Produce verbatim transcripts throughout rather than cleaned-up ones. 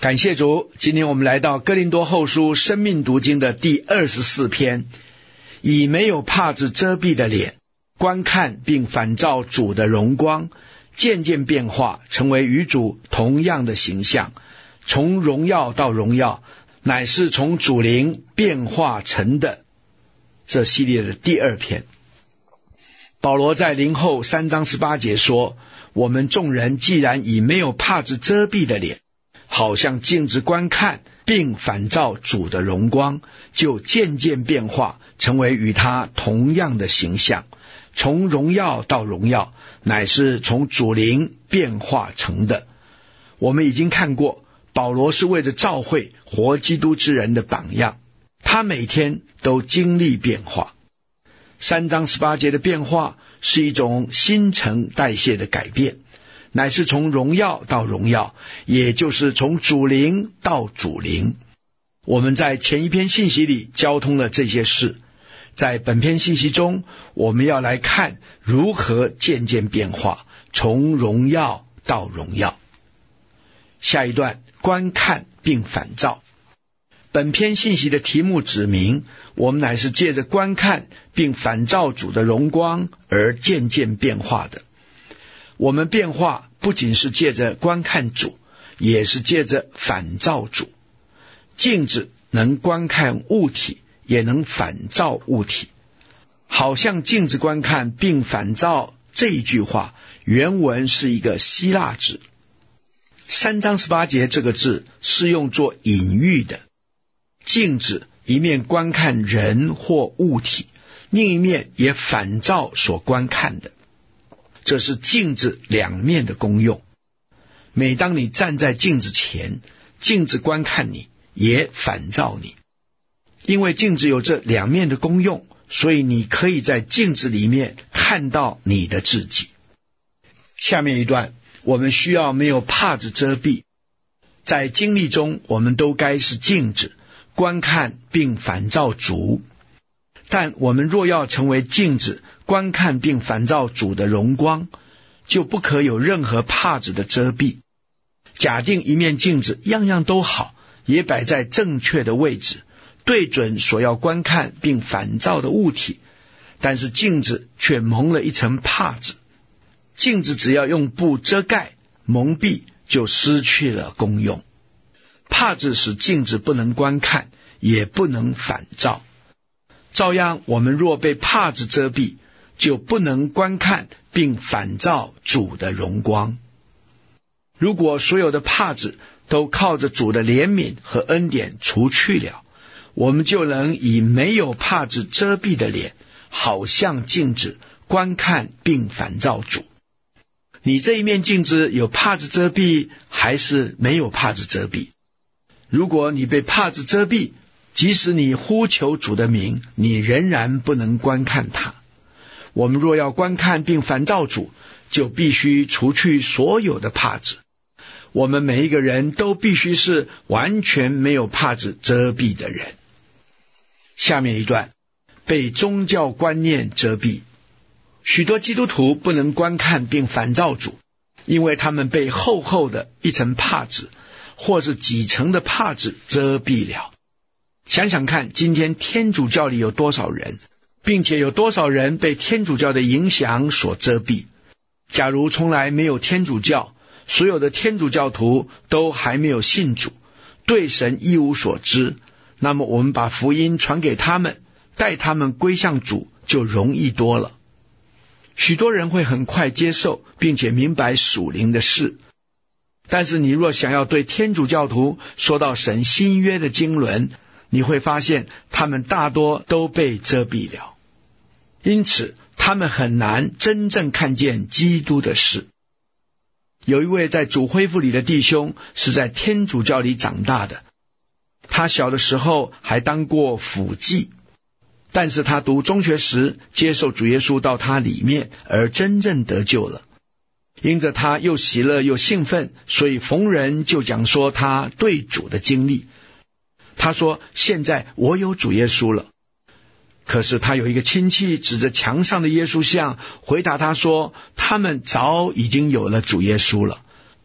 感谢主，今天我们来到哥林多后书生命读经的第二十四篇，以没有帕子遮蔽的脸，观看并反照主的荣光，渐渐变化，成为与主同样的形象，从荣耀到荣耀，乃是从主灵变化成的。这系列的第二篇，保罗在林后三章十八节说，我们众人既然以没有帕子遮蔽的脸，好像镜子观看并反照主的荣光，就渐渐变化，成为与他同样的形象，从荣耀到荣耀，乃是从主灵变化成的。我们已经看过，保罗是为着召会活基督之人的榜样，他每天都经历变化。三章十八节的变化是一种新陈代谢的改变，乃是从荣耀到荣耀，也就是从主灵到主灵。我们在前一篇信息里交通了这些事，在本篇信息中，我们要来看如何渐渐变化，从荣耀到荣耀。下一段，观看并反照。本篇信息的题目指明，我们乃是借着观看并反照主的荣光而渐渐变化的。我们变化不仅是借着观看主，也是借着反照主。镜子能观看物体，也能反照物体。好像镜子观看并反照这一句话，原文是一个希腊字。三章十八节这个字是用作隐喻的。镜子一面观看人或物体，另一面也反照所观看的。这是镜子两面的功用。每当你站在镜子前，镜子观看你，也反照你。因为镜子有这两面的功用，所以你可以在镜子里面看到你的自己。下面一段，我们需要没有帕子遮蔽。在经历中，我们都该是镜子，观看并反照主。但我们若要成为镜子，观看并反照主的荣光，就不可有任何帕子的遮蔽。假定一面镜子样样都好，也摆在正确的位置，对准所要观看并反照的物体，但是镜子却蒙了一层帕子。镜子只要用布遮盖蒙蔽，就失去了功用。帕子使镜子不能观看，也不能反照。照样，我们若被帕子遮蔽，就不能观看并反照主的荣光。如果所有的帕子都靠着主的怜悯和恩典除去了，我们就能以没有帕子遮蔽的脸，好像镜子观看并反照主。你这一面镜子有帕子遮蔽，还是没有帕子遮蔽？如果你被帕子遮蔽，即使你呼求主的名，你仍然不能观看他。我们若要观看并反照主，就必须除去所有的帕子。我们每一个人都必须是完全没有帕子遮蔽的人。下面一段，被宗教观念遮蔽。许多基督徒不能观看并反照主，因为他们被厚厚的一层帕子或是几层的帕子遮蔽了。想想看，今天天主教里有多少人，并且有多少人被天主教的影响所遮蔽。假如从来没有天主教，所有的天主教徒都还没有信主，对神一无所知，那么我们把福音传给他们，带他们归向主，就容易多了。许多人会很快接受并且明白属灵的事，但是你若想要对天主教徒说到神新约的经纶，你会发现他们大多都被遮蔽了，因此他们很难真正看见基督的事。有一位在主恢复里的弟兄是在天主教里长大的，他小的时候还当过辅祭，但是他读中学时接受主耶稣到他里面，而真正得救了。因着他又喜乐又兴奋，所以逢人就讲说他对主的经历。他说，现在我有主耶稣了。可是他有一个亲戚指着墙上的耶稣像回答他说，他们早已经有了主耶稣了。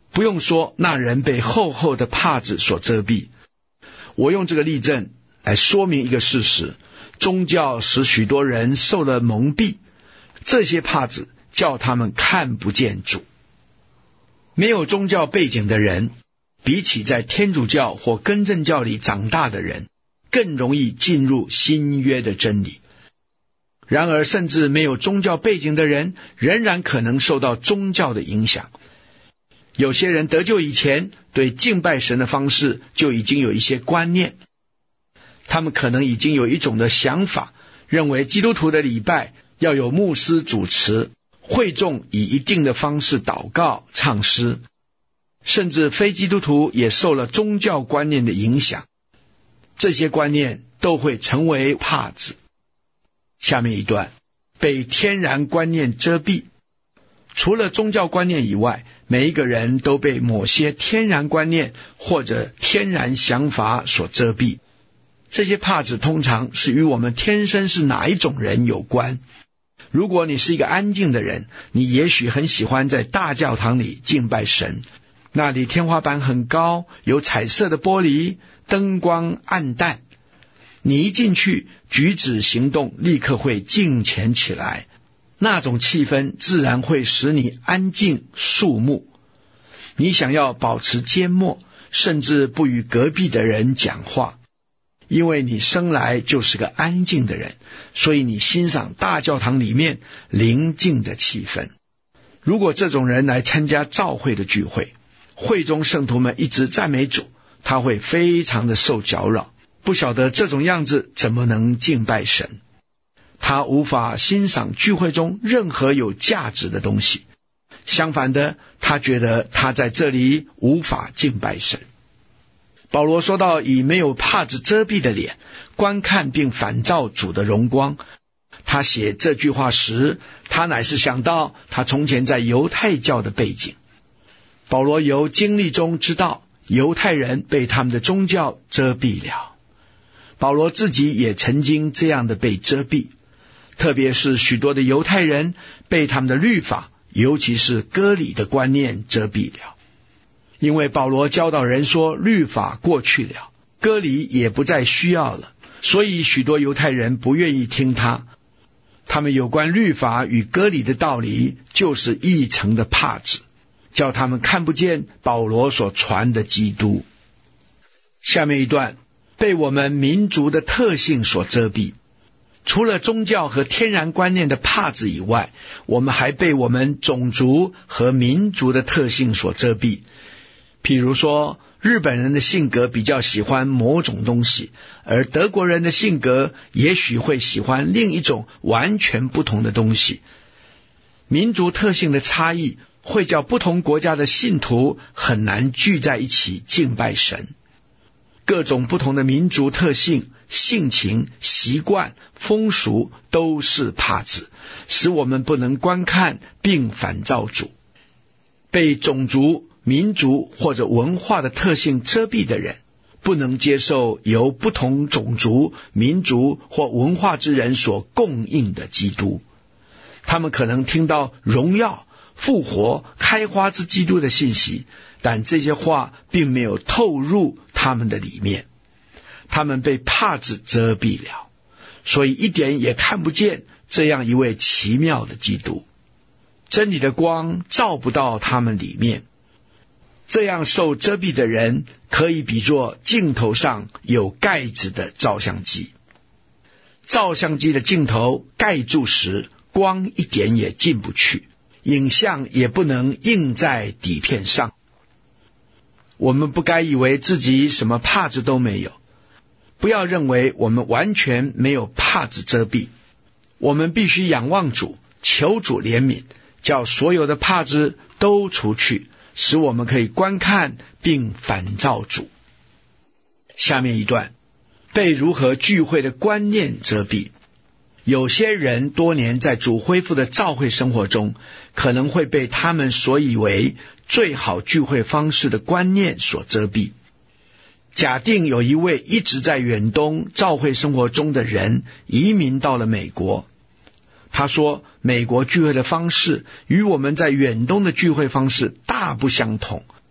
不用说，那人被厚厚的帕子所遮蔽。我用这个例证来说明一个事实：宗教使许多人受了蒙蔽，这些帕子叫他们看不见主。没有宗教背景的人，比起在天主教或更正教里长大的人，更容易进入新约的真理。然而，甚至没有宗教背景的人，仍然可能受到宗教的影响。有些人得救以前，对敬拜神的方式就已经有一些观念，他们可能已经有一种的想法，认为基督徒的礼拜要有牧师主持，会众以一定的方式祷告、唱诗，甚至非基督徒也受了宗教观念的影响，这些观念都会成为帕子。下面一段，被天然观念遮蔽。除了宗教观念以外，每一个人都被某些天然观念或者天然想法所遮蔽。这些帕子通常是与我们天生是哪一种人有关。如果你是一个安静的人，你也许很喜欢在大教堂里敬拜神，那里天花板很高，有彩色的玻璃，灯光暗淡，你一进去，举止行动立刻会敬虔起来，那种气氛自然会使你安静肃穆。你想要保持缄默，甚至不与隔壁的人讲话，因为你生来就是个安静的人，所以你欣赏大教堂里面宁静的气氛。如果这种人来参加教会的聚会，会中圣徒们一直赞美主，他会非常的受搅扰，不晓得这种样子怎么能敬拜神。他无法欣赏聚会中任何有价值的东西，相反的，他觉得他在这里无法敬拜神。保罗说到，以没有帕子遮蔽的脸观看并反照主的荣光。他写这句话时，他乃是想到他从前在犹太教的背景。保罗由经历中知道，犹太人被他们的宗教遮蔽了。保罗自己也曾经这样的被遮蔽，特别是许多的犹太人被他们的律法，尤其是割礼的观念遮蔽了。因为保罗教导人说，律法过去了，割礼也不再需要了，所以许多犹太人不愿意听他。他们有关律法与割礼的道理，就是一层的帕子，叫他们看不见保罗所传的基督。下面一段，被我们民族的特性所遮蔽。除了宗教和天然观念的帕子以外，我们还被我们种族和民族的特性所遮蔽。譬如说，日本人的性格比较喜欢某种东西，而德国人的性格也许会喜欢另一种完全不同的东西。民族特性的差异会叫不同国家的信徒很难聚在一起敬拜神。各种不同的民族特性、性情、习惯、风俗都是帕子，使我们不能观看并反照主。被种族、民族或者文化的特性遮蔽的人，不能接受由不同种族、民族或文化之人所供应的基督。他们可能听到荣耀、复活、开花之基督的信息，但这些话并没有透入他们的里面。他们被帕子遮蔽了，所以一点也看不见这样一位奇妙的基督。真理的光照不到他们里面。这样受遮蔽的人，可以比作镜头上有盖子的照相机。照相机的镜头盖住时，光一点也进不去，影像也不能映在底片上。我们不该以为自己什么帕子都没有，不要认为我们完全没有帕子遮蔽。我们必须仰望主，求主怜悯，叫所有的帕子都除去，使我们可以观看并反照主。下面一段，被如何聚会的观念遮蔽。有些人多年在主恢复的教会生活中，可能会被他们所以为最好聚会方式的观念所遮蔽。假定有一位一直在远东教会生活中的人移民到了美国，他说，美国聚会的方式与我们在远东的聚会方式大不相同，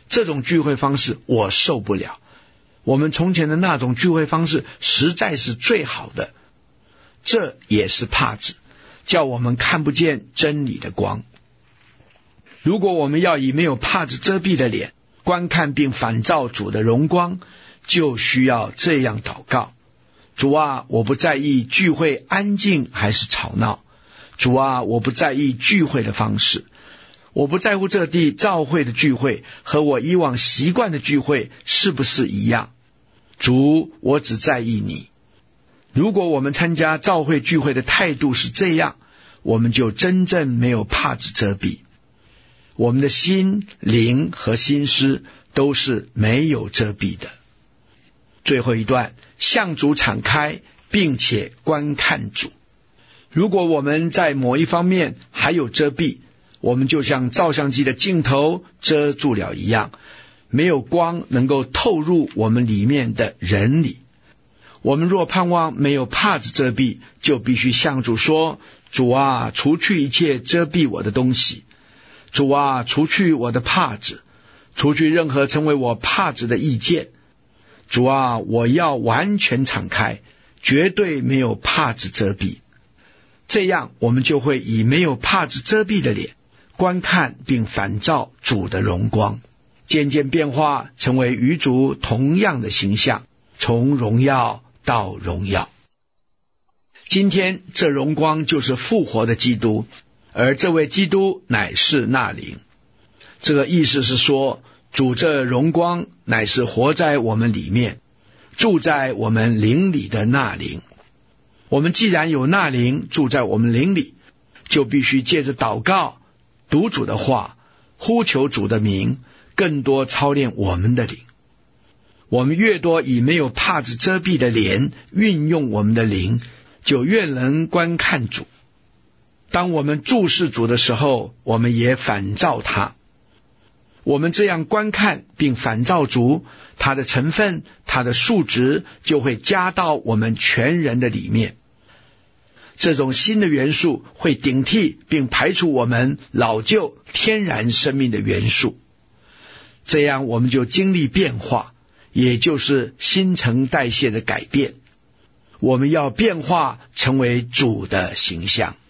这种聚会方式我受不了，我们从前的那种聚会方式实在是最好的。这也是帕子，叫我们看不见真理的光。如果我们要以没有帕子遮蔽的脸观看并反照主的荣光，就需要这样祷告：主啊，我不在意聚会安静还是吵闹，主啊，我不在意聚会的方式，我不在乎这地召会的聚会和我以往习惯的聚会是不是一样，主，我只在意你。如果我们参加召会聚会的态度是这样，我们就真正没有帕子遮蔽，我们的心灵和心思都是没有遮蔽的。最后一段，向主敞开并且观看主。如果我们在某一方面还有遮蔽，我们就像照相机的镜头遮住了一样，没有光能够透入我们里面的人里。我们若盼望没有帕子遮蔽，就必须向主说：主啊，除去一切遮蔽我的东西，主啊，除去我的帕子，除去任何成为我帕子的意见，主啊，我要完全敞开，绝对没有帕子遮蔽。这样我们就会以没有帕子遮蔽的脸观看并反照主的荣光，渐渐变化成为与主同样的形象，从荣耀到荣耀。今天这荣光就是复活的基督，而这位基督乃是那灵。这个意思是说，主这荣光乃是活在我们里面，住在我们灵里的那灵。我们既然有那灵住在我们灵里，就必须借着祷告、读主的话、呼求主的名，更多操练我们的灵。我们越多以没有帕子遮蔽的脸运用我们的灵，就越能观看主。当我们注视主的时候，我们也反照他。我们这样观看并反照主，他的成分、他的数值就会加到我们全人的里面。这种新的元素会顶替并排除我们老旧天然生命的元素，这样我们就经历变化，也就是新陈代谢的改变。我们要变化成为主的形象。